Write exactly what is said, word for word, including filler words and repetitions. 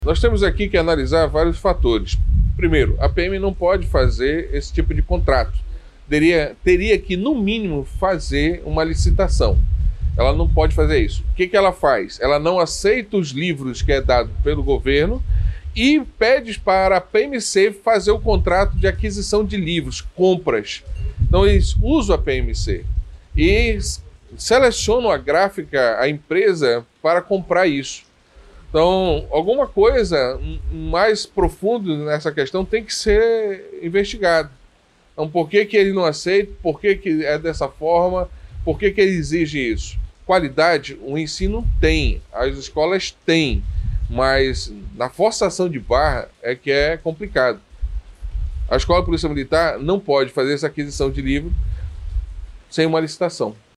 Nós temos aqui que analisar vários fatores. Primeiro, a P M não pode fazer esse tipo de contrato. Teria, teria que, no mínimo, fazer uma licitação. Ela não pode fazer isso. O que, que ela faz? Ela não aceita os livros que é dado pelo governo e pede para a P M C fazer o contrato de aquisição de livros, compras. Então, eles usam a P M C e selecionam a gráfica, a empresa, para comprar isso. Então, alguma coisa mais profunda nessa questão tem que ser investigada. Então, por que que ele não aceita? Por que que é dessa forma? Por que que ele exige isso? Qualidade, o ensino tem, as escolas têm, mas na forçação de barra é que é complicado. A Escola de Polícia Militar não pode fazer essa aquisição de livro sem uma licitação.